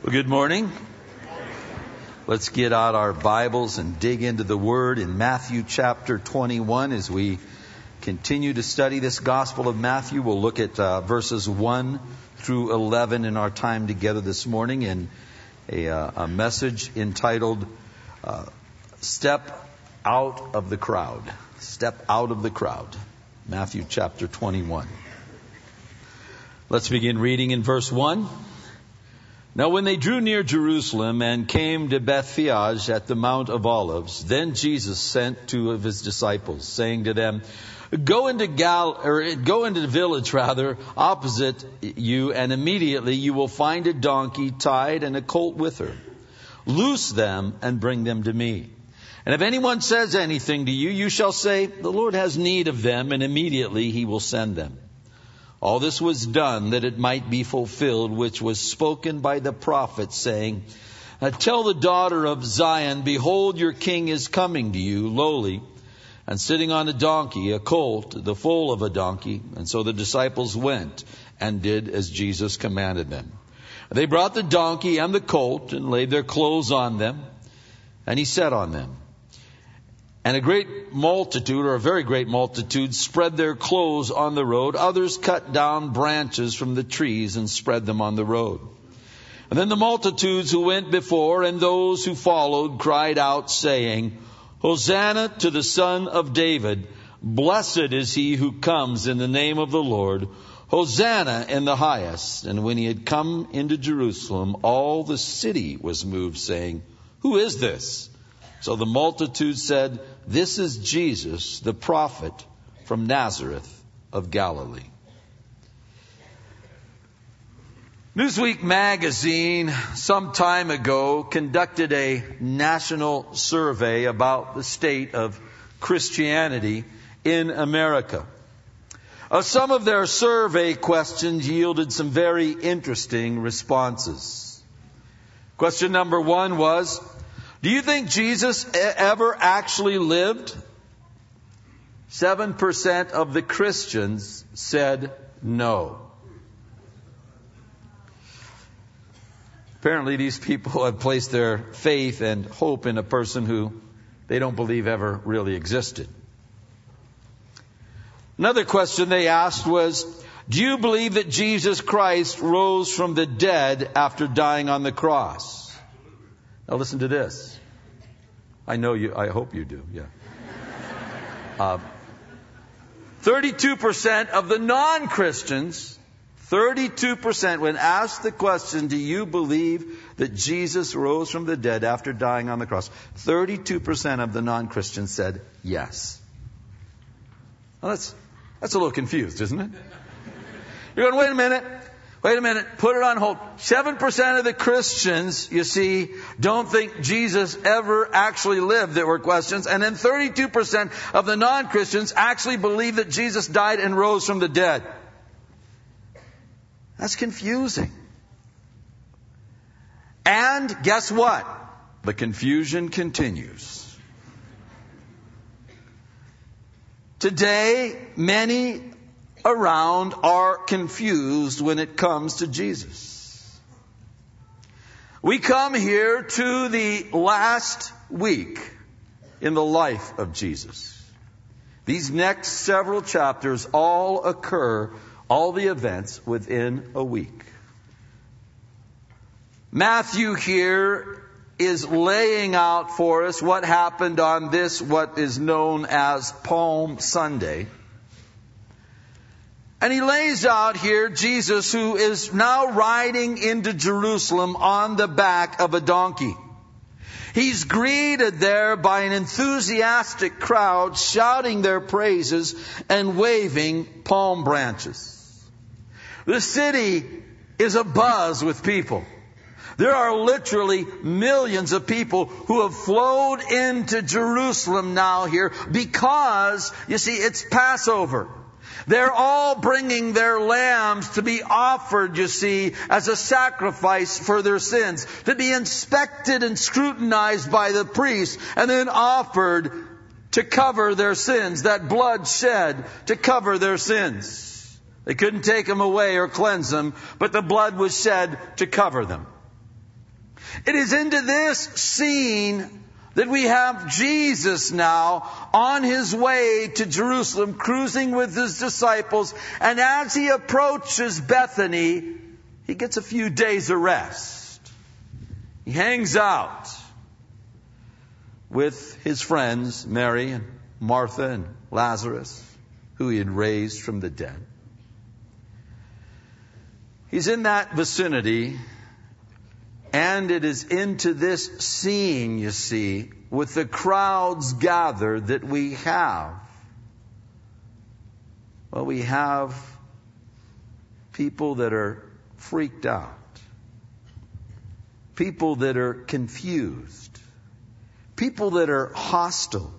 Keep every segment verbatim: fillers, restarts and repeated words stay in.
Well, good morning. Let's get out our Bibles and dig into the Word in Matthew chapter twenty-one. As we continue to study this Gospel of Matthew, we'll look at uh, verses one through eleven in our time together this morning in a, uh, a message entitled uh, Step Out of the Crowd. Step Out of the Crowd. Matthew chapter twenty-one. Let's begin reading in verse one. Now when they drew near Jerusalem and came to Bethphage at the Mount of Olives, then Jesus sent two of his disciples, saying to them, Go into Gal or go into the village rather opposite you, and immediately you will find a donkey tied and a colt with her. Loose them and bring them to me. And if anyone says anything to you, you shall say, The Lord has need of them, and immediately he will send them. All this was done that it might be fulfilled, which was spoken by the prophet, saying, Tell the daughter of Zion, Behold, your king is coming to you, lowly, and sitting on a donkey, a colt, the foal of a donkey. And so the disciples went and did as Jesus commanded them. They brought the donkey and the colt and laid their clothes on them, and he sat on them. And a great multitude, or a very great multitude, spread their clothes on the road. Others cut down branches from the trees and spread them on the road. And then the multitudes who went before and those who followed cried out, saying, Hosanna to the Son of David. Blessed is he who comes in the name of the Lord. Hosanna in the highest. And when he had come into Jerusalem, all the city was moved, saying, Who is this? So the multitude said, This is Jesus, the prophet from Nazareth of Galilee. Newsweek magazine some time ago conducted a national survey about the state of Christianity in America. Uh, some of their survey questions yielded some very interesting responses. Question number one was, Do you think Jesus ever actually lived? Seven percent of the Christians said no. Apparently these people have placed their faith and hope in a person who they don't believe ever really existed. Another question they asked was, do you believe that Jesus Christ rose from the dead after dying on the cross? Now listen to this. I know you, I hope you do, yeah. Uh, thirty-two percent of the non-Christians, thirty-two percent, when asked the question, do you believe that Jesus rose from the dead after dying on the cross? thirty-two percent of the non-Christians said yes. Well, that's, that's a little confused, isn't it? You're going, wait a minute. Wait a minute, put it on hold. Seven percent of the Christians, you see, don't think Jesus ever actually lived. There were questions. And then thirty-two percent of the non-Christians actually believe that Jesus died and rose from the dead. That's confusing. And guess what? The confusion continues. Today, many around are confused when it comes to Jesus. We come here to the last week in the life of Jesus. These next several chapters all occur, all the events within a week. Matthew here is laying out for us what happened on this, what is known as Palm Sunday. And he lays out here Jesus, who is now riding into Jerusalem on the back of a donkey. He's greeted there by an enthusiastic crowd shouting their praises and waving palm branches. The city is abuzz with people. There are literally millions of people who have flowed into Jerusalem now here because, you see, it's Passover. They're all bringing their lambs to be offered, you see, as a sacrifice for their sins, to be inspected and scrutinized by the priest, and then offered to cover their sins, that blood shed to cover their sins. They couldn't take them away or cleanse them, but the blood was shed to cover them. It is into this scene that we have Jesus now on his way to Jerusalem, cruising with his disciples. And as he approaches Bethany, he gets a few days of rest. He hangs out with his friends, Mary and Martha and Lazarus, who he had raised from the dead. He's in that vicinity, and it is into this scene, you see, with the crowds gathered, that we have, well, we have people that are freaked out, people that are confused, people that are hostile.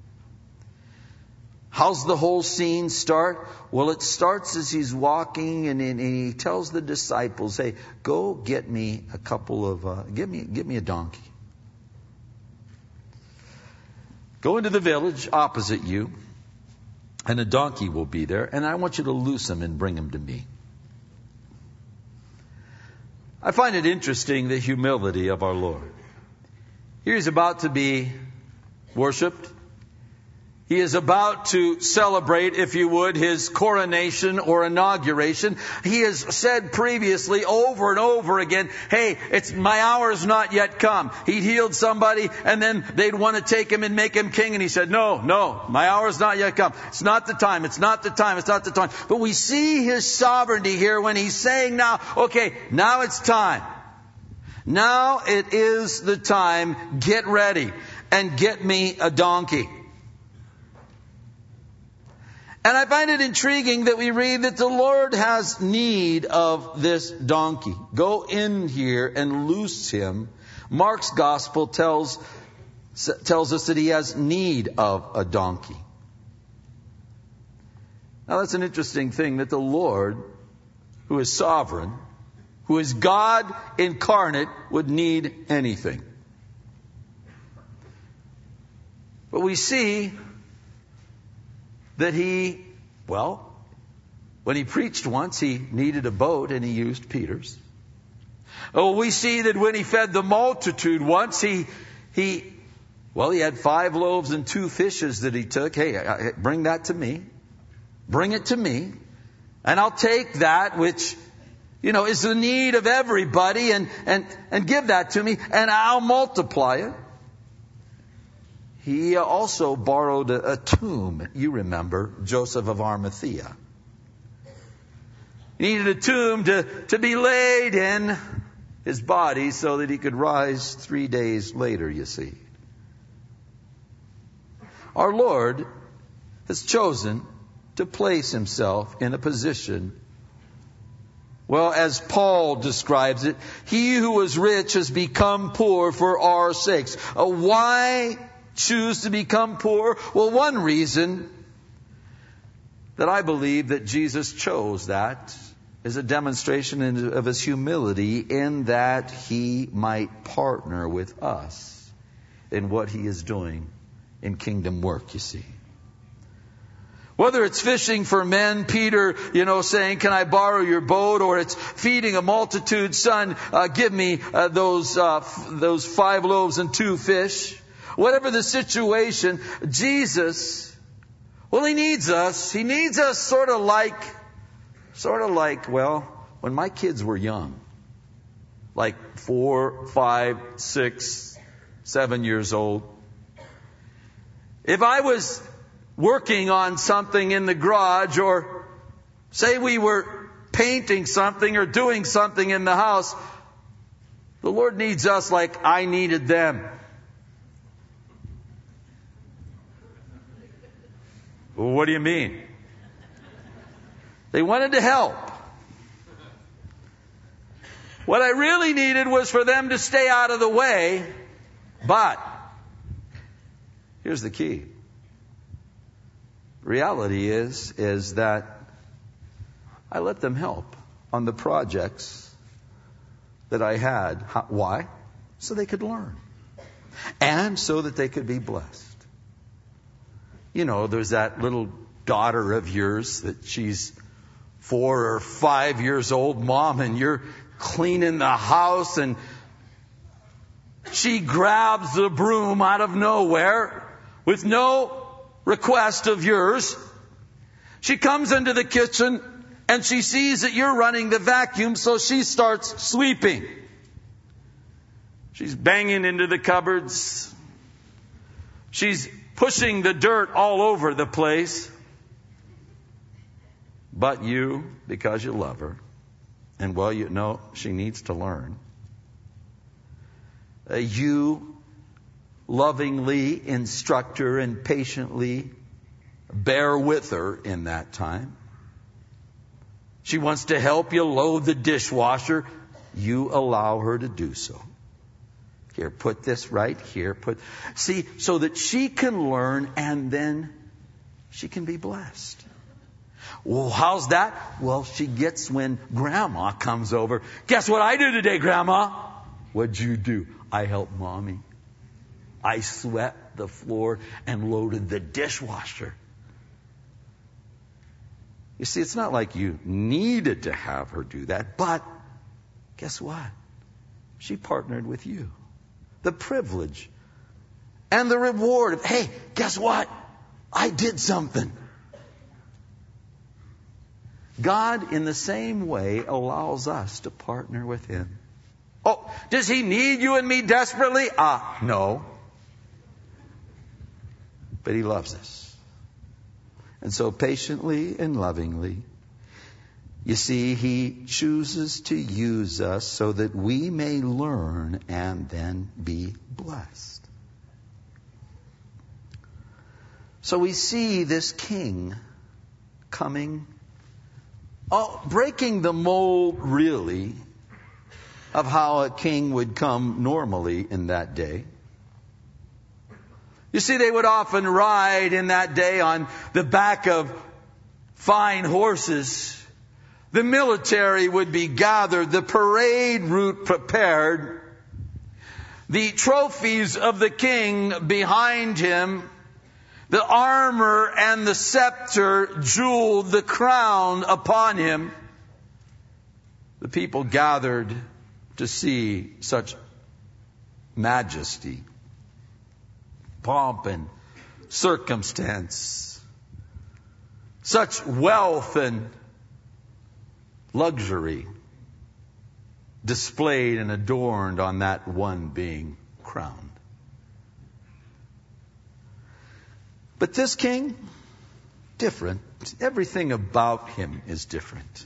How's the whole scene start? Well, it starts as he's walking, and, and he tells the disciples, "Hey, go get me a couple of, uh, give me, give me a donkey. Go into the village opposite you, and a donkey will be there, and I want you to loose him and bring him to me." I find it interesting, the humility of our Lord. Here he's about to be worshipped. He is about to celebrate, if you would, his coronation or inauguration. He has said previously over and over again, hey, it's my hour's not yet come. He'd healed somebody, and then they'd want to take him and make him king. And he said, no, no, my hour's not yet come. It's not the time. It's not the time. It's not the time. But we see his sovereignty here when he's saying now, okay, now it's time. Now it is the time. Get ready and get me a donkey. And I find it intriguing that we read that the Lord has need of this donkey. Go in here and loose him. Mark's gospel tells, tells us that he has need of a donkey. Now that's an interesting thing, that the Lord, who is sovereign, who is God incarnate, would need anything. But we see that he, well, when he preached once, he needed a boat and he used Peter's. Oh, we see that when he fed the multitude once, he, he, well, he had five loaves and two fishes that he took. Hey, bring that to me. Bring it to me. And I'll take that which, you know, is the need of everybody, and, and, and give that to me, and I'll multiply it. He also borrowed a, a tomb. You remember Joseph of Arimathea. He needed a tomb to, to be laid in his body so that he could rise three days later, you see. Our Lord has chosen to place himself in a position, well, as Paul describes it, he who was rich has become poor for our sakes. Uh, why choose to become poor? Well, one reason that I believe that Jesus chose that is a demonstration of his humility, in that he might partner with us in what he is doing in kingdom work, you see. Whether it's fishing for men, Peter, you know, saying, can I borrow your boat? Or it's feeding a multitude, son, uh, give me uh, those, uh, f- those five loaves and two fish. Whatever the situation, Jesus, well, he needs us. He needs us sort of like, sort of like, well, when my kids were young, like four, five, six, seven years old. If I was working on something in the garage, or say we were painting something or doing something in the house, the Lord needs us like I needed them. Well, what do you mean? They wanted to help. What I really needed was for them to stay out of the way. But here's the key. Reality is, is that I let them help on the projects that I had. How, why? So they could learn. And so that they could be blessed. You know, there's that little daughter of yours that she's four or five years old, Mom, and you're cleaning the house, and She grabs the broom out of nowhere with no request of yours. She comes into the kitchen and she sees that you're running the vacuum, so she starts sweeping. She's banging into the cupboards. She's pushing the dirt all over the place. But you, because you love her, and well, you know she needs to learn, uh, you lovingly instruct her and patiently bear with her in that time. She wants to help you load the dishwasher. You allow her to do so. Here, put this right here. Put, see, so that she can learn and then she can be blessed. Well, how's that? Well, she gets when Grandma comes over. Guess what I do today, Grandma? What'd you do? I helped Mommy. I swept the floor and loaded the dishwasher. You see, it's not like you needed to have her do that, but guess what? She partnered with you. The privilege and the reward of, hey, guess what? I did something. God, in the same way, allows us to partner with Him. Oh, does He need you and me desperately? Ah, no. But He loves us. And so patiently and lovingly, you see, He chooses to use us so that we may learn and then be blessed. So we see this king coming, oh, breaking the mold, really, of how a king would come normally in that day. You see, they would often ride in that day on the back of fine horses. The military would be gathered, the parade route prepared, the trophies of the king behind him, the armor and the scepter jeweled, the crown upon him. The people gathered to see such majesty, pomp and circumstance, such wealth and luxury displayed and adorned on that one being crowned. But this king, different. Everything about him is different.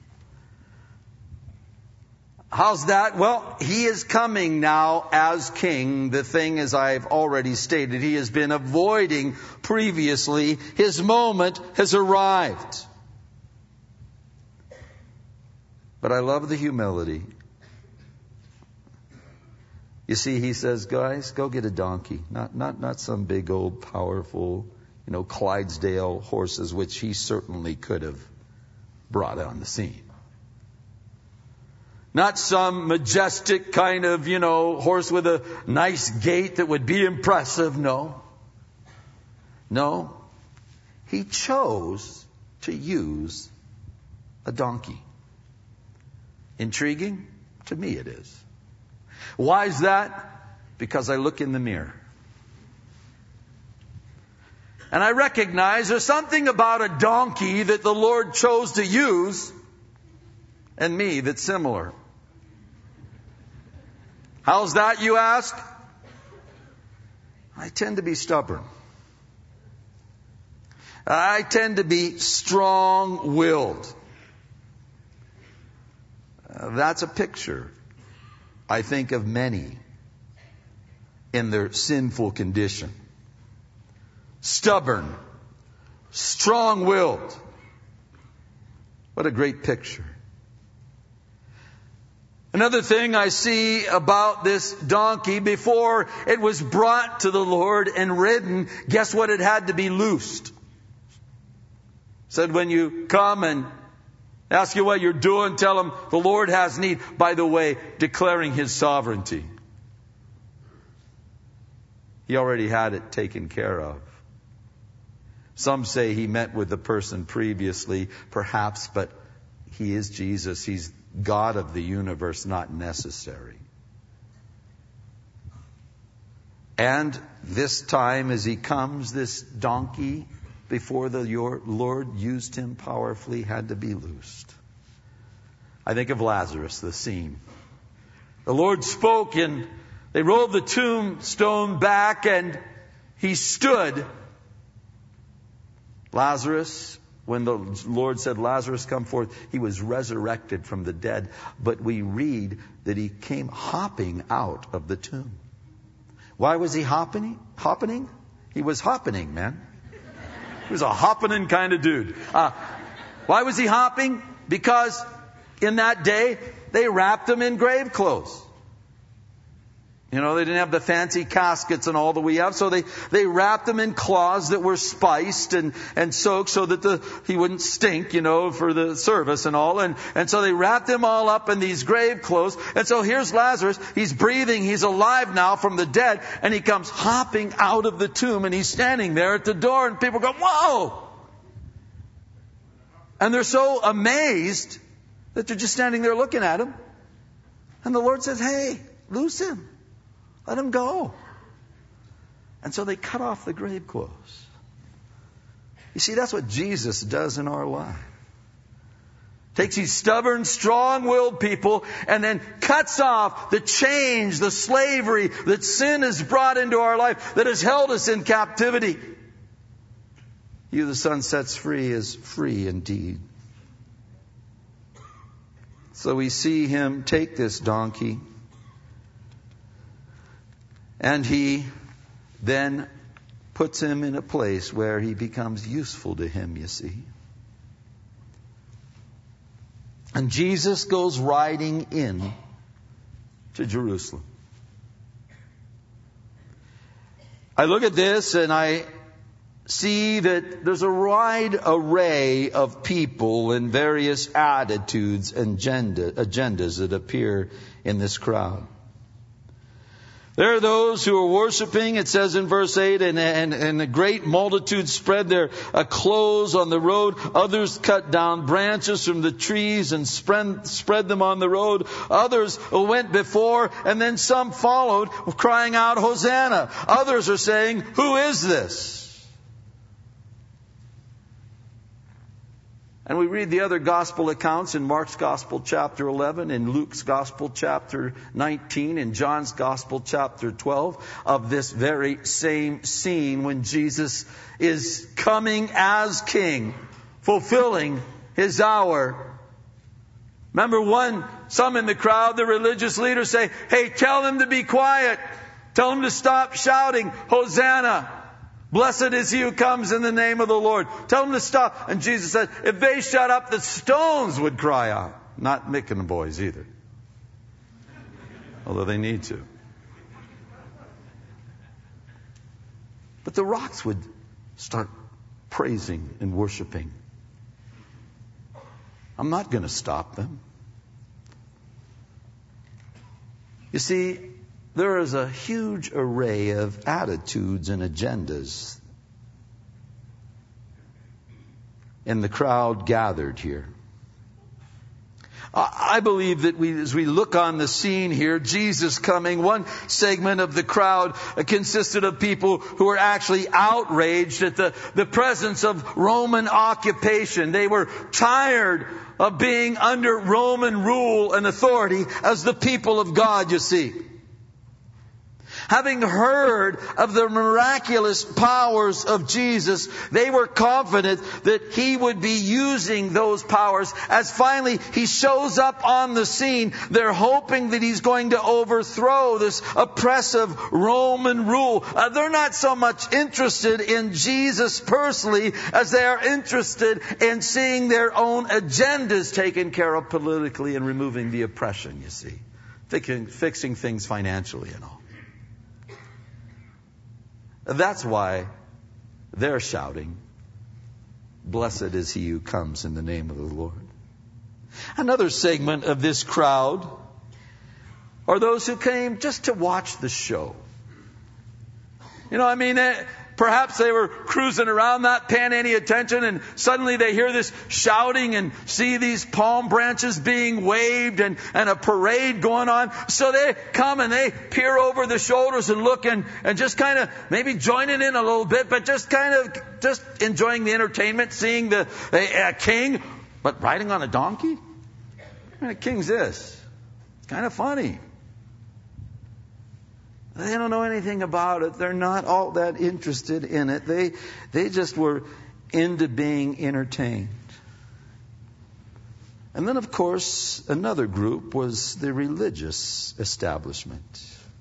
How's that? Well, he is coming now as king. The thing, as I've already stated, he has been avoiding previously. His moment has arrived. But I love the humility. You see, he says, guys, go get a donkey. Not, not, not some big old powerful, you know, Clydesdale horses, which he certainly could have brought on the scene. Not some majestic kind of, you know, horse with a nice gait that would be impressive. No. No. He chose to use a donkey. Intriguing? To me it is. Why is that? Because I look in the mirror. And I recognize there's something about a donkey that the Lord chose to use and me that's similar. How's that, you ask? I tend to be stubborn. I tend to be strong-willed. Uh, that's a picture, I think, of many in their sinful condition. Stubborn, strong-willed. What a great picture. Another thing I see about this donkey, before it was brought to the Lord and ridden, guess what? It had to be loosed. Said when you come and ask you what you're doing, tell them the Lord has need. By the way, declaring His sovereignty. He already had it taken care of. Some say He met with the person previously, perhaps, but He is Jesus. He's God of the universe, not necessary. And this time as he comes, this donkey, before the Lord used him powerfully, had to be loosed. I think of Lazarus, the scene. The Lord spoke and they rolled the tombstone back and he stood. Lazarus, when the Lord said, Lazarus, come forth, he was resurrected from the dead. But we read that he came hopping out of the tomb. Why was he hopping? Hopping? He was hopping, man. He was a hopping kind of dude. Uh, why was he hopping? Because in that day, they wrapped him in grave clothes. You know, they didn't have the fancy caskets and all that we have, so they, they wrapped him in cloths that were spiced and, and soaked so that the, he wouldn't stink, you know, for the service and all. And, and so they wrapped him all up in these grave clothes. And so here's Lazarus. He's breathing. He's alive now from the dead. And he comes hopping out of the tomb and he's standing there at the door and people go, whoa! And they're so amazed that they're just standing there looking at him. And the Lord says, hey, loose him. Let him go. And so they cut off the grave clothes. You see, that's what Jesus does in our life. Takes these stubborn, strong-willed people and then cuts off the chains, the slavery that sin has brought into our life, that has held us in captivity. He who the Son sets free is free indeed. So we see him take this donkey. And he then puts him in a place where he becomes useful to him, you see. And Jesus goes riding in to Jerusalem. I look at this and I see that there's a wide array of people and various attitudes and agenda, agendas that appear in this crowd. There are those who are worshiping, it says in verse eight, and, and, and a great multitude spread their uh, clothes on the road. Others cut down branches from the trees and spread, spread them on the road. Others went before, and then some followed, crying out, Hosanna. Others are saying, who is this? And we read the other gospel accounts in Mark's gospel chapter eleven, in Luke's gospel chapter nineteen, in John's gospel chapter twelve, of this very same scene when Jesus is coming as king, fulfilling his hour. Remember one, some in the crowd, the religious leaders say, hey, tell them to be quiet. Tell them to stop shouting, Hosanna. Blessed is he who comes in the name of the Lord. Tell them to stop. And Jesus said, if they shut up, the stones would cry out. Not Mick and the boys either. Although they need to. But the rocks would start praising and worshiping. I'm not going to stop them. You see, there is a huge array of attitudes and agendas in the crowd gathered here. I believe that we, as we look on the scene here, Jesus coming, one segment of the crowd consisted of people who were actually outraged at the, the presence of Roman occupation. They were tired of being under Roman rule and authority as the people of God, you see. Having heard of the miraculous powers of Jesus, they were confident that he would be using those powers. As finally he shows up on the scene, they're hoping that he's going to overthrow this oppressive Roman rule. Uh, they're not so much interested in Jesus personally as they are interested in seeing their own agendas taken care of politically and removing the oppression, you see. Fixing, fixing things financially and all. That's why they're shouting, blessed is he who comes in the name of the Lord. Another segment of this crowd are those who came just to watch the show. You know, I mean, Perhaps they were cruising around, not paying any attention, and suddenly they hear this shouting and see these palm branches being waved and, and a parade going on. So they come and they peer over the shoulders and look and, and just kind of maybe joining in a little bit, but just kind of just enjoying the entertainment, seeing the a, a king, but riding on a donkey? What kind of king's this? It's kind of funny. They don't know anything about it. They're not all that interested in it. They, they just were into being entertained. And then, of course, another group was the religious establishment.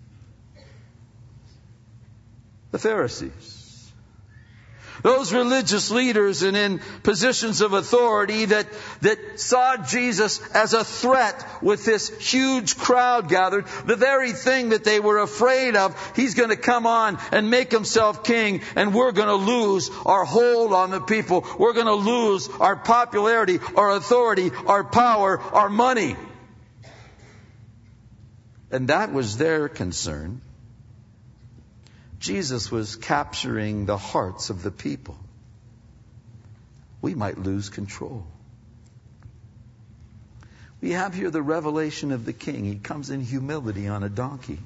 The Pharisees. Those religious leaders and in positions of authority that, that saw Jesus as a threat with this huge crowd gathered. The very thing that they were afraid of. He's going to come on and make himself king, and we're going to lose our hold on the people. We're going to lose our popularity, our authority, our power, our money. And that was their concern. Jesus was capturing the hearts of the people. We might lose control. We have here the revelation of the king. He comes in humility on a donkey.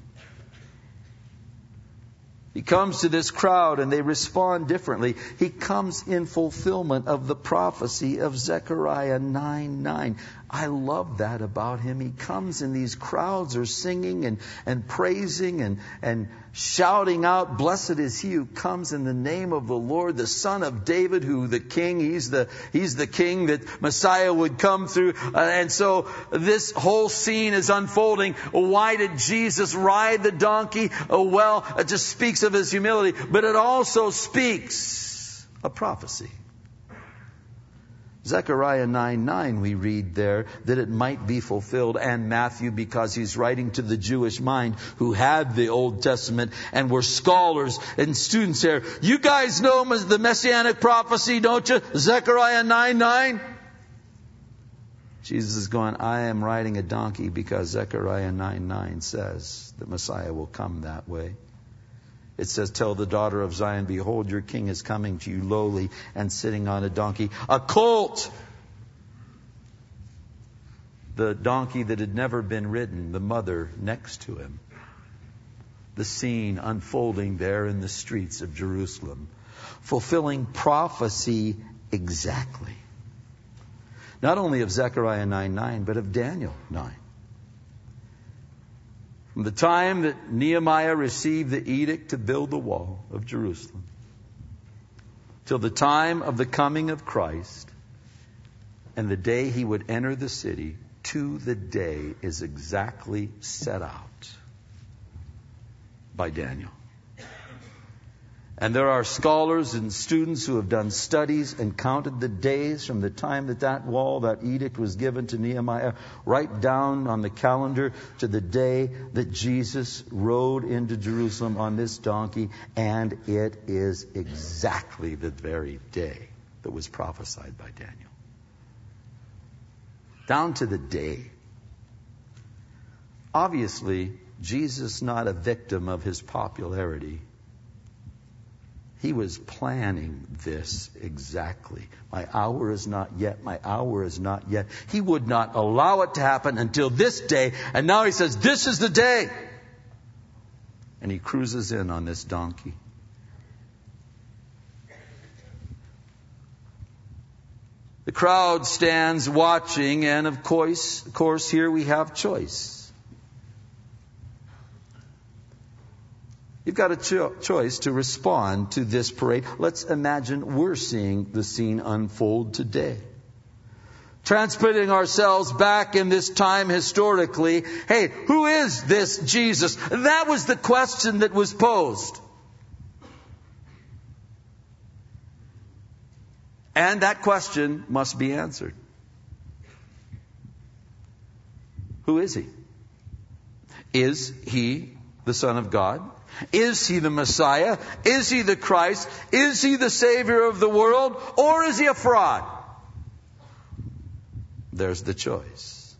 He comes to this crowd and they respond differently. He comes in fulfillment of the prophecy of Zechariah nine nine. I love that about him. He comes and these crowds are singing and, and praising and, and shouting out, blessed is he who comes in the name of the Lord, the Son of David, who the king, he's the, he's the king that Messiah would come through. Uh, and so this whole scene is unfolding. Why did Jesus ride the donkey? Oh, well, it just speaks of his humility, but it also speaks a prophecy. Zechariah nine nine, we read there that it might be fulfilled, and Matthew, because he's writing to the Jewish mind who had the Old Testament and were scholars and students there. You guys know the Messianic prophecy, don't you? Zechariah nine nine. Jesus is going, I am riding a donkey because Zechariah nine nine says that Messiah will come that way. It says, tell the daughter of Zion, behold, your king is coming to you lowly and sitting on a donkey, a colt. The donkey that had never been ridden, the mother next to him. The scene unfolding there in the streets of Jerusalem, fulfilling prophecy exactly. Not only of Zechariah nine nine, but of Daniel nine. From the time that Nehemiah received the edict to build the wall of Jerusalem till the time of the coming of Christ and the day he would enter the city, to the day is exactly set out by Daniel. And there are scholars and students who have done studies and counted the days from the time that that wall, that edict was given to Nehemiah, right down on the calendar to the day that Jesus rode into Jerusalem on this donkey. And it is exactly the very day that was prophesied by Daniel. Down to the day. Obviously, Jesus not a victim of his popularity. He was planning this exactly. My hour is not yet. My hour is not yet. He would not allow it to happen until this day. And now he says, this is the day. And he cruises in on this donkey. The crowd stands watching. And of course, of course, here we have choice. You've got a cho- choice to respond to this parade. Let's imagine we're seeing the scene unfold today. Transporting ourselves back in this time historically. Hey, who is this Jesus? That was the question that was posed. And that question must be answered. Who is he? Is he the Son of God? Is he the Messiah? Is he the Christ? Is he the Savior of the world? Or is he a fraud? There's the choice.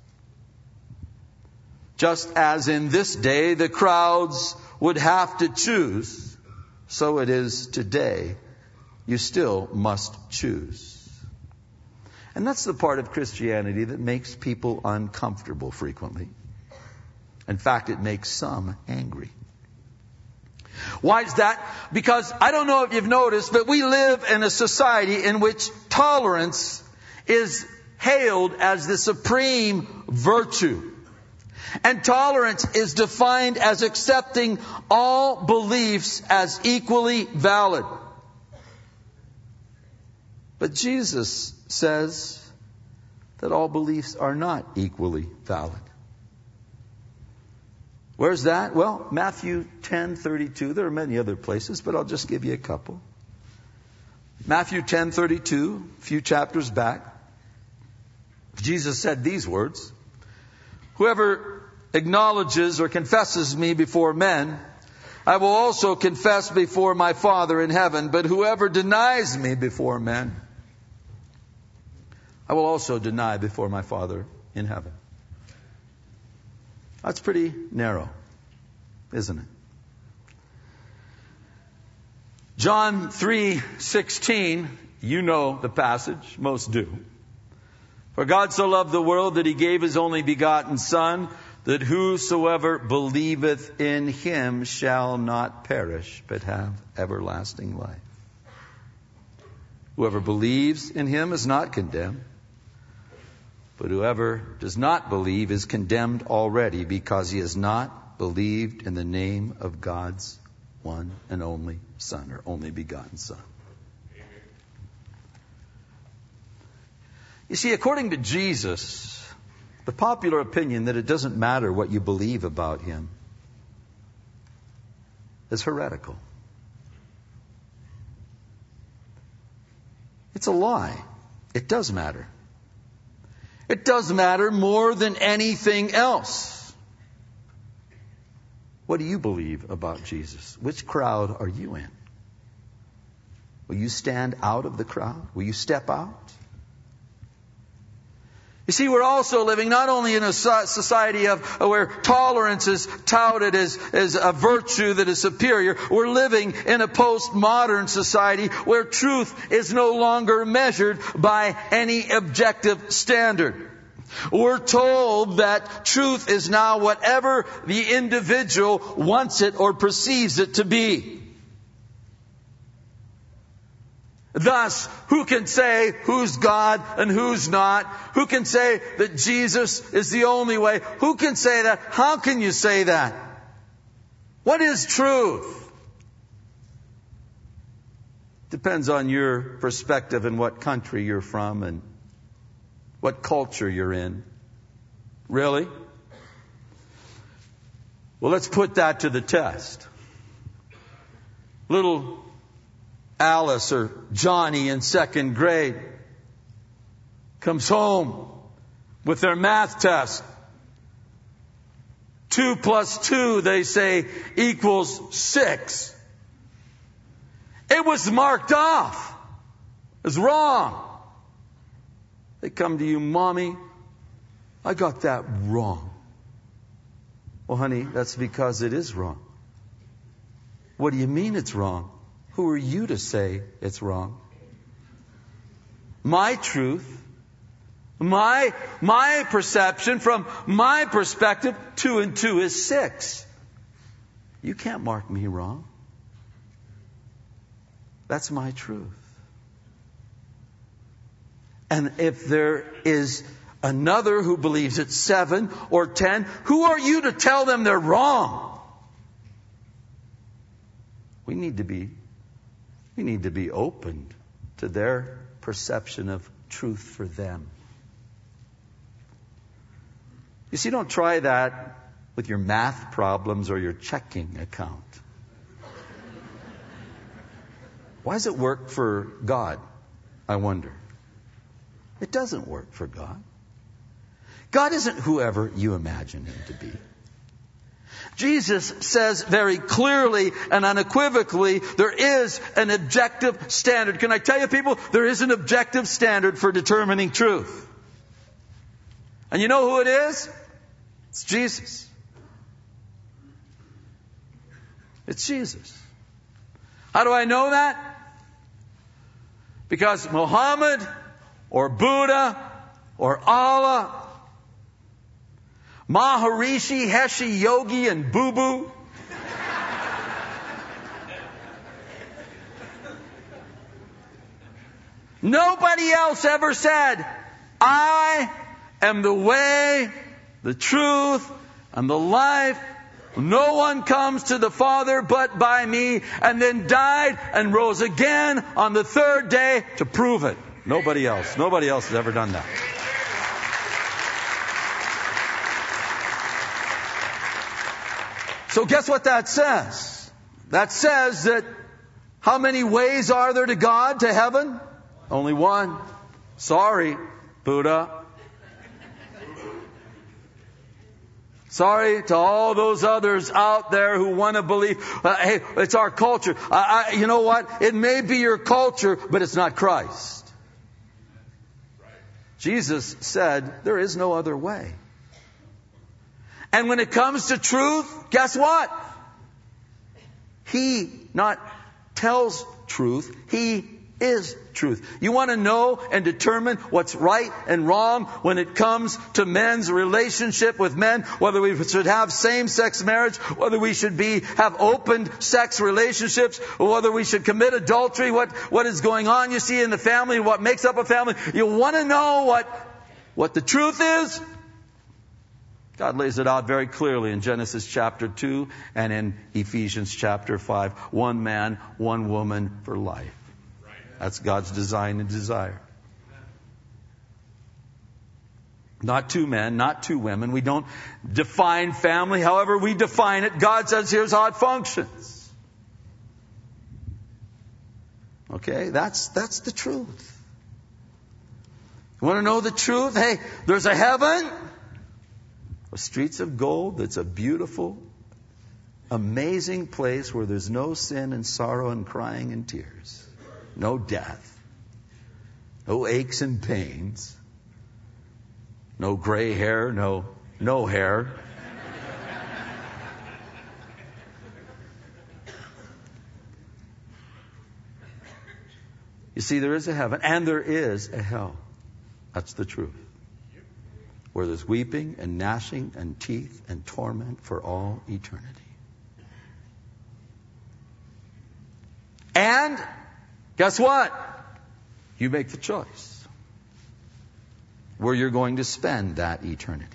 Just as in this day the crowds would have to choose, so it is today. You still must choose. And that's the part of Christianity that makes people uncomfortable frequently. In fact, it makes some angry. Why is that? Because I don't know if you've noticed, but we live in a society in which tolerance is hailed as the supreme virtue. And tolerance is defined as accepting all beliefs as equally valid. But Jesus says that all beliefs are not equally valid. Where's that? Well, Matthew ten thirty-two. There are many other places, but I'll just give you a couple. Matthew ten thirty-two, a few chapters back, Jesus said these words: "Whoever acknowledges or confesses me before men, I will also confess before my Father in heaven. But whoever denies me before men, I will also deny before my Father in heaven." That's pretty narrow, isn't it? John three sixteen, you know the passage, most do. "For God so loved the world that he gave his only begotten Son, that whosoever believeth in him shall not perish, but have everlasting life." Whoever believes in him is not condemned, but whoever does not believe is condemned already, because he has not believed in the name of God's one and only Son, or only begotten Son. You see, according to Jesus, the popular opinion that it doesn't matter what you believe about him is heretical. It's a lie. It does matter. It does matter more than anything else. What do you believe about Jesus? Which crowd are you in? Will you stand out of the crowd? Will you step out? You see, we're also living not only in a society of where tolerance is touted as, as a virtue that is superior. We're living in a postmodern society where truth is no longer measured by any objective standard. We're told that truth is now whatever the individual wants it or perceives it to be. Thus, who can say who's God and who's not? Who can say that Jesus is the only way? Who can say that? How can you say that? What is truth? Depends on your perspective and what country you're from and what culture you're in. Really? Well, let's put that to the test. Little Alice or Johnny in second grade comes home with their math test. Two plus two, they say, equals six. It was marked off. It's wrong. They come to you, "Mommy, I got that wrong." Well, honey, that's because it is wrong. What do you mean it's wrong? Who are you to say it's wrong? My truth, my, my perception, from my perspective, two and two is six. You can't mark me wrong. That's my truth. And if there is another who believes it's seven or ten, who are you to tell them they're wrong? We need to be We need to be open to their perception of truth for them. You see, don't try that with your math problems or your checking account. Why does it work for God, I wonder? It doesn't work for God. God isn't whoever you imagine him to be. Jesus says very clearly and unequivocally, there is an objective standard. Can I tell you, people, there is an objective standard for determining truth. And you know who it is? It's Jesus. It's Jesus. How do I know that? Because Muhammad or Buddha or Allah, Maharishi, Heshi, Yogi, and Boo Boo, nobody else ever said, I am the way, the truth, and the life. No one comes to the Father but by me, and then died and rose again on the third day to prove it. Nobody else. Nobody else has ever done that. So guess what that says? That says that how many ways are there to God, to heaven? Only one. Sorry, Buddha. Sorry to all those others out there who want to believe, uh, hey, it's our culture. Uh, I, you know what? It may be your culture, but it's not Christ. Jesus said, there is no other way. And when it comes to truth, guess what? He not tells truth, He is truth. You want to know and determine what's right and wrong when it comes to men's relationship with men, whether we should have same-sex marriage, whether we should be have open sex relationships, or whether we should commit adultery, what, what is going on, you see, in the family, what makes up a family. You want to know what, what the truth is? God lays it out very clearly in Genesis chapter two and in Ephesians chapter five. One man, one woman for life. That's God's design and desire. Not two men, not two women. We don't define family however we define it. God says here's how it functions. Okay, that's that's the truth. You want to know the truth? Hey, there's a heaven, a streets of gold that's a beautiful, amazing place where there's no sin and sorrow and crying and tears. No death. No aches and pains. No gray hair. No, no hair. You see, there is a heaven and there is a hell. That's the truth. Where there's weeping and gnashing and teeth and torment for all eternity. And guess what? You make the choice where you're going to spend that eternity.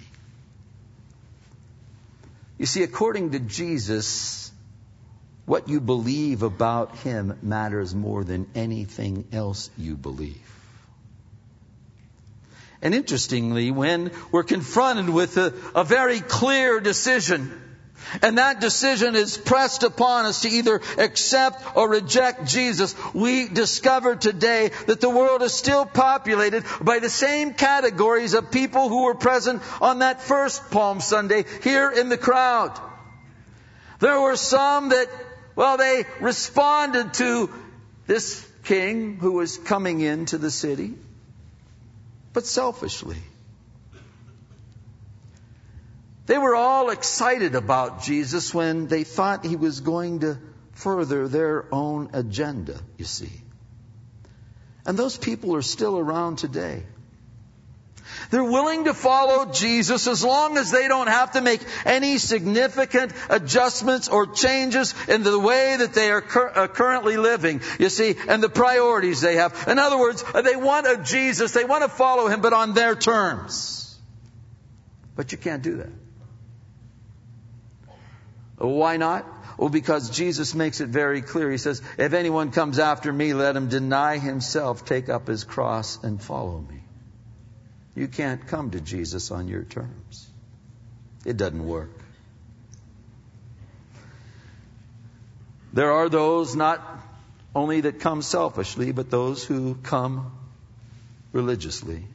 You see, according to Jesus, what you believe about Him matters more than anything else you believe. And interestingly, when we're confronted with a, a very clear decision, and that decision is pressed upon us to either accept or reject Jesus, we discover today that the world is still populated by the same categories of people who were present on that first Palm Sunday here in the crowd. There were some that, well, they responded to this king who was coming into the city, but selfishly. They were all excited about Jesus when they thought He was going to further their own agenda, you see. And those people are still around today. They're willing to follow Jesus as long as they don't have to make any significant adjustments or changes in the way that they are cur- uh, currently living, you see, and the priorities they have. In other words, they want a Jesus, they want to follow Him, but on their terms. But you can't do that. Why not? Well, because Jesus makes it very clear. He says, if anyone comes after me, let him deny himself, take up his cross, and follow me. You can't come to Jesus on your terms. It doesn't work. There are those not only that come selfishly, but those who come religiously.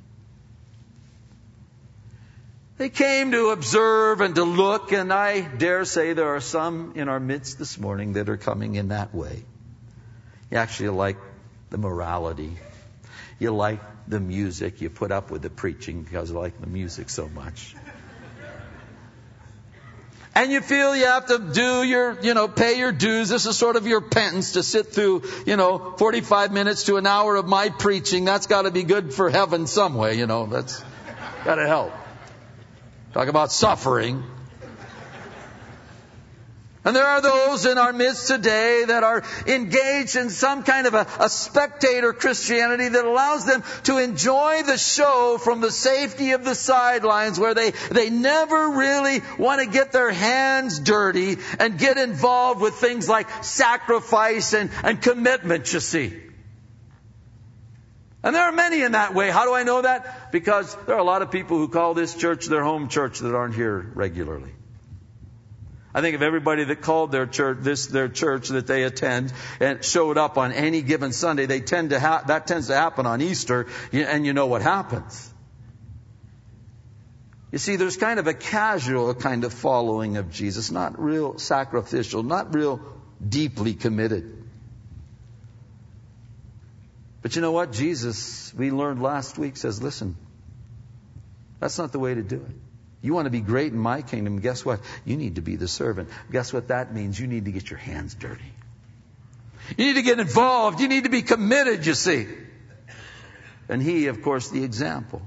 They came to observe and to look, and I dare say there are some in our midst this morning that are coming in that way. You actually like the morality. You like the music. You put up with the preaching because you like the music so much. And you feel you have to do your, you know, pay your dues. This is sort of your penance to sit through, you know, forty-five minutes to an hour of my preaching. That's got to be good for heaven some way, you know. That's got to help. Talk about suffering. And there are those in our midst today that are engaged in some kind of a, a spectator Christianity that allows them to enjoy the show from the safety of the sidelines, where they, they never really want to get their hands dirty and get involved with things like sacrifice and, and commitment, you see. And there are many in that way. How do I know that? Because there are a lot of people who call this church their home church that aren't here regularly. I think if everybody that called their church, this their church that they attend, and showed up on any given Sunday, they tend to ha- that tends to happen on Easter, and you know what happens. You see, there's kind of a casual kind of following of Jesus, not real sacrificial, not real deeply committed. But you know what? Jesus, we learned last week, says, listen, that's not the way to do it. You want to be great in my kingdom, guess what? You need to be the servant. Guess what that means? You need to get your hands dirty. You need to get involved. You need to be committed, you see. And he, of course, the example.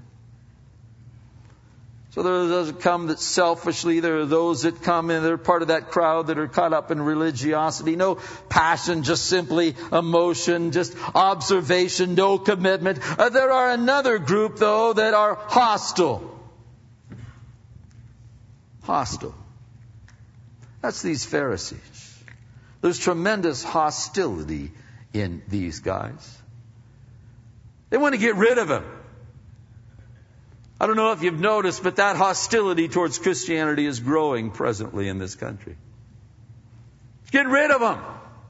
So there are those that come that selfishly. There are those that come and they're part of that crowd that are caught up in religiosity. No passion, just simply emotion, just observation, no commitment. Uh, there are another group, though, that are hostile. Hostile. That's these Pharisees. There's tremendous hostility in these guys. They want to get rid of him. I don't know if you've noticed, but that hostility towards Christianity is growing presently in this country. Get rid of them.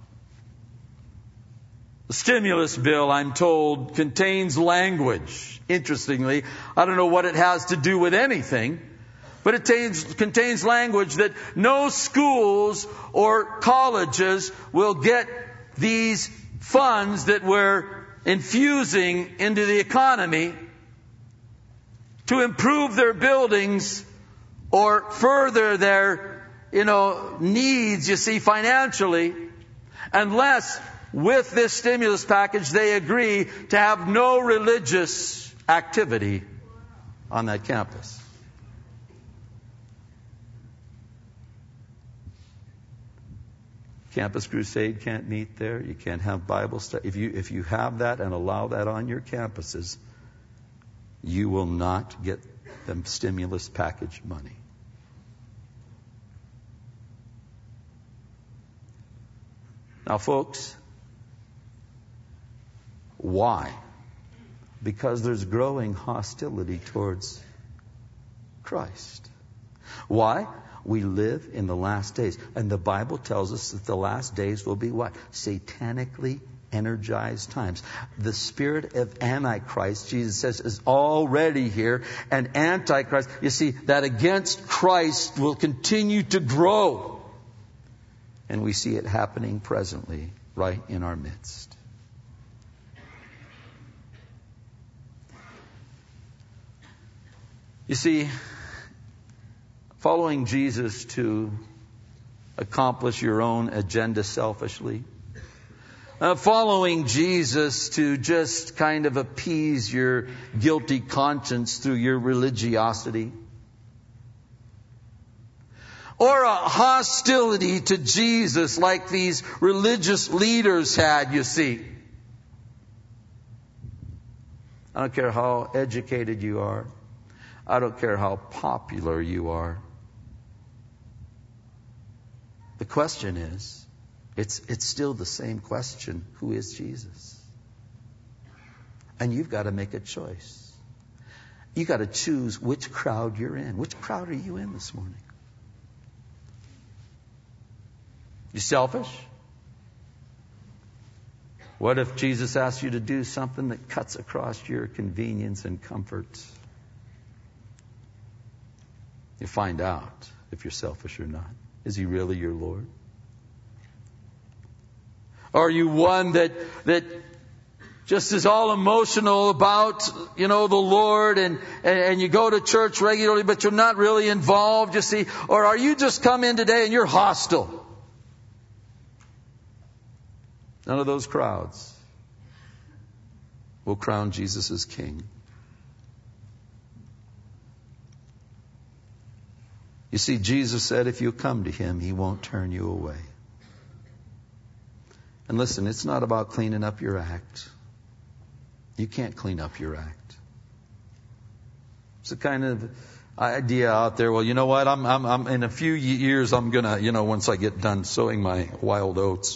The stimulus bill, I'm told, contains language. Interestingly, I don't know what it has to do with anything, but it contains, contains language that no schools or colleges will get these funds that we're infusing into the economy to improve their buildings or further their, you know, needs, you see, financially, unless with this stimulus package they agree to have no religious activity on that campus. Campus Crusade can't meet there. You can't have Bible study. If you, if you have that and allow that on your campuses, you will not get the stimulus package money. Now, folks, why? Because there's growing hostility towards Christ. Why? We live in the last days. And the Bible tells us that the last days will be what? Satanically energized times. The spirit of Antichrist, Jesus says, is already here. And Antichrist, you see, that against Christ will continue to grow. And we see it happening presently right in our midst. You see, following Jesus to accomplish your own agenda selfishly, uh, following Jesus to just kind of appease your guilty conscience through your religiosity, or a hostility to Jesus like these religious leaders had, you see. I don't care how educated you are. I don't care how popular you are. The question is, it's it's still the same question. Who is Jesus? And you've got to make a choice. You've got to choose which crowd you're in. Which crowd are you in this morning? You selfish? What if Jesus asks you to do something that cuts across your convenience and comfort? You find out if you're selfish or not. Is he really your Lord? Are you one that that just as all emotional about, you know, the Lord and, and, and you go to church regularly, but you're not really involved, you see? Or are you just come in today and you're hostile? None of those crowds will crown Jesus as King. You see, Jesus said if you come to Him, He won't turn you away. And listen, it's not about cleaning up your act. You can't clean up your act. It's a kind of idea out there. Well, you know what? I'm, I'm, I'm in a few years, I'm gonna, you know, once I get done sowing my wild oats,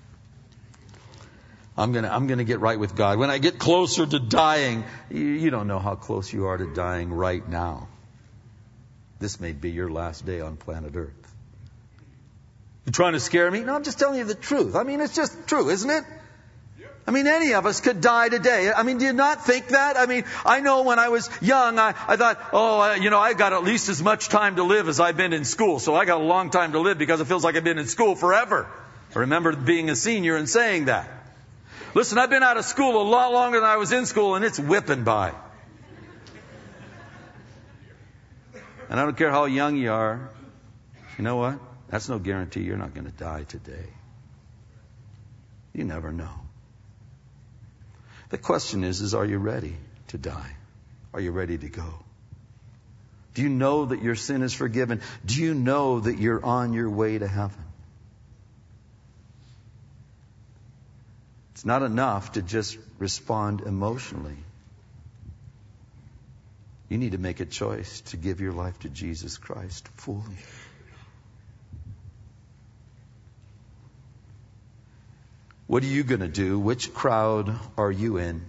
I'm gonna, I'm gonna get right with God. When I get closer to dying, you, you don't know how close you are to dying right now. This may be your last day on planet Earth. You trying to scare me? No, I'm just telling you the truth. I mean, it's just true, isn't it? I mean, any of us could die today. I mean, do you not think that? I mean, I know when I was young, I, I thought, oh, uh, you know, I got at least as much time to live as I've been in school. So I got a long time to live because it feels like I've been in school forever. I remember being a senior and saying that. Listen, I've been out of school a lot longer than I was in school, and it's whipping by. And I don't care how young you are. You know what? That's no guarantee you're not going to die today. You never know. The question is, is are you ready to die? Are you ready to go? Do you know that your sin is forgiven? Do you know that you're on your way to heaven? It's not enough to just respond emotionally. You need to make a choice to give your life to Jesus Christ fully. What are you going to do? Which crowd are you in?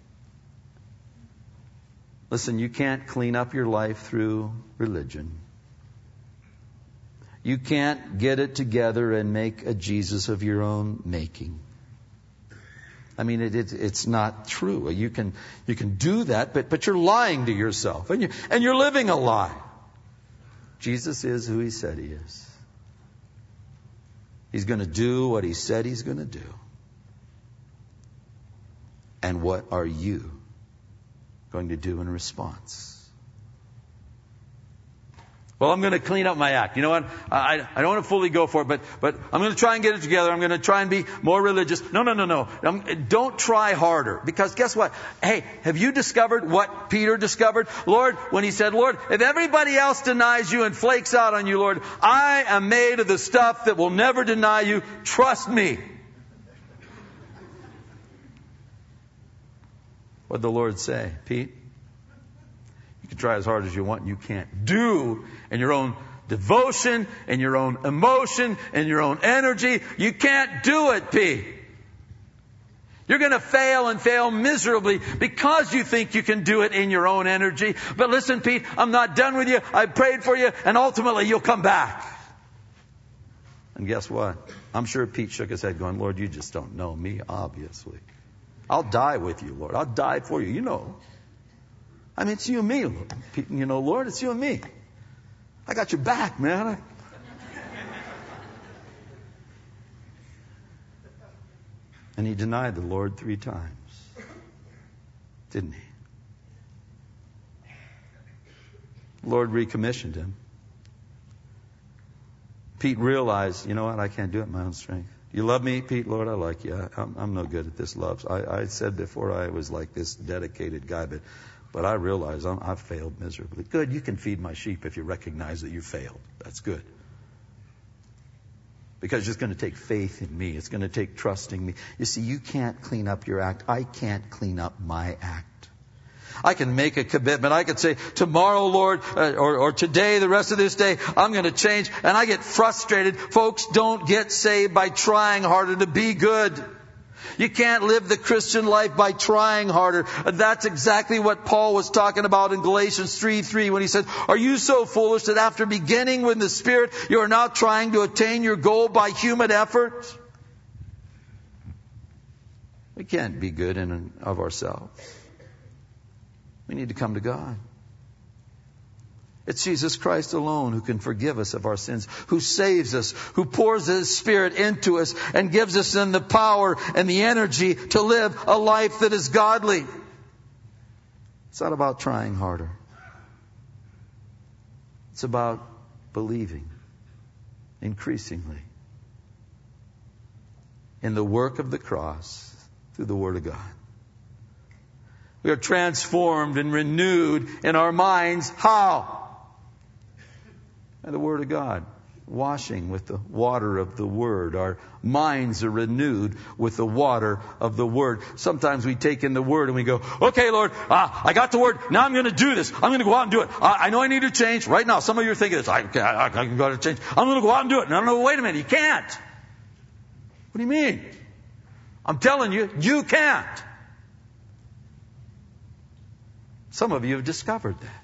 Listen, you can't clean up your life through religion. You can't get it together and make a Jesus of your own making. I mean, it, it, it's not true. You can you can do that, but but you're lying to yourself, and you and you're living a lie. Jesus is who He said He is. He's going to do what He said He's going to do. And what are you going to do in response? Well, I'm going to clean up my act. You know what? I, I don't want to fully go for it, but, but I'm going to try and get it together. I'm going to try and be more religious. No, no, no, no. Um, don't try harder. Because guess what? Hey, have you discovered what Peter discovered? Lord, when he said, Lord, if everybody else denies you and flakes out on you, Lord, I am made of the stuff that will never deny you. Trust me. What did the Lord say? Pete, you can try as hard as you want. You can't do in your own devotion, in your own emotion, in your own energy. You can't do it, Pete. You're going to fail and fail miserably because you think you can do it in your own energy. But listen, Pete, I'm not done with you. I prayed for you, and ultimately you'll come back. And guess what? I'm sure Pete shook his head going, Lord, you just don't know me, obviously. I'll die with you, Lord. I'll die for you. You know. I mean, it's you and me, Lord. You know, Lord, it's you and me. I got your back, man. I... And he denied the Lord three times. Didn't he? The Lord recommissioned him. Pete realized, you know what? I can't do it in my own strength. You love me, Pete? Lord, I like you. I, I'm, I'm no good at this love. I, I said before I was like this dedicated guy, but but I realize I'm, I've failed miserably. Good, you can feed my sheep if you recognize that you failed. That's good. Because it's going to take faith in me. It's going to take trusting me. You see, you can't clean up your act. I can't clean up my act. I can make a commitment. I could say, tomorrow, Lord, uh, or, or today, the rest of this day, I'm going to change. And I get frustrated. Folks, don't get saved by trying harder to be good. You can't live the Christian life by trying harder. That's exactly what Paul was talking about in Galatians three three when he said, are you so foolish that after beginning with the Spirit, you are now trying to attain your goal by human effort? We can't be good in and of ourselves. We need to come to God. It's Jesus Christ alone who can forgive us of our sins, who saves us, who pours His Spirit into us and gives us then the power and the energy to live a life that is godly. It's not about trying harder. It's about believing increasingly in the work of the cross through the Word of God. We are transformed and renewed in our minds. How? By the Word of God. Washing with the water of the Word. Our minds are renewed with the water of the Word. Sometimes we take in the Word and we go, okay, Lord, uh, I got the Word. Now I'm going to do this. I'm going to go out and do it. Uh, I know I need to change. Right now, some of you are thinking this. I, I, I can go out and change. I'm going to go out and do it. No, no, wait a minute. You can't. What do you mean? I'm telling you, you can't. Some of you have discovered that.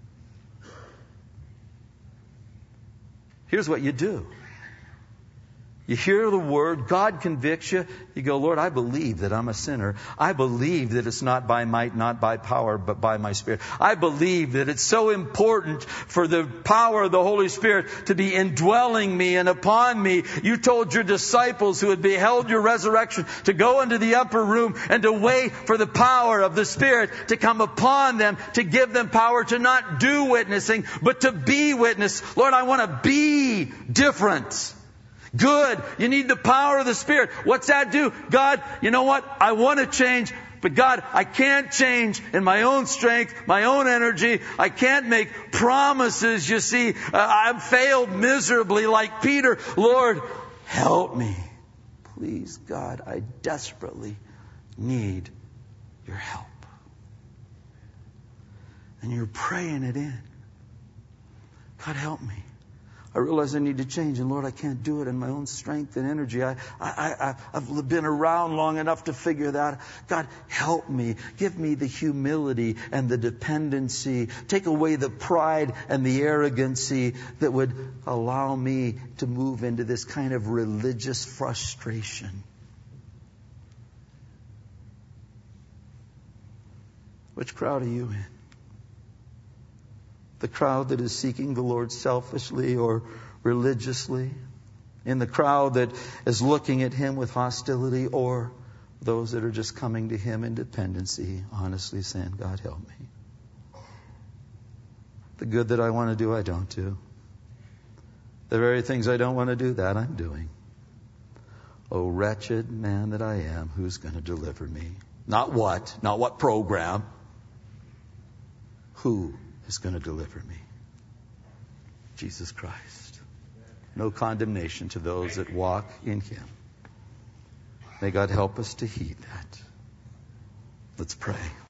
Here's what you do. You hear the Word, God convicts you. You go, Lord, I believe that I'm a sinner. I believe that it's not by might, not by power, but by my Spirit. I believe that it's so important for the power of the Holy Spirit to be indwelling me and upon me. You told your disciples who had beheld your resurrection to go into the upper room and to wait for the power of the Spirit to come upon them, to give them power to not do witnessing, but to be witness. Lord, I want to be different. Good. You need the power of the Spirit. What's that do? God, you know what? I want to change, but God, I can't change in my own strength, my own energy. I can't make promises, you see. Uh, I've failed miserably like Peter. Lord, help me. Please, God, I desperately need your help. And you're praying it in. God, help me. I realize I need to change, and Lord, I can't do it in my own strength and energy. I, I, I, I've been around long enough to figure that out. God, help me. Give me the humility and the dependency. Take away the pride and the arrogancy that would allow me to move into this kind of religious frustration. Which crowd are you in? The crowd that is seeking the Lord selfishly or religiously? In the crowd that is looking at Him with hostility? Or those that are just coming to Him in dependency, honestly saying, God, help me. The good that I want to do, I don't do. The very things I don't want to do, that I'm doing. Oh, wretched man that I am, who's going to deliver me? Not what, not what program. Who is going to deliver me? Jesus Christ. No condemnation to those that walk in Him. May God help us to heed that. Let's pray.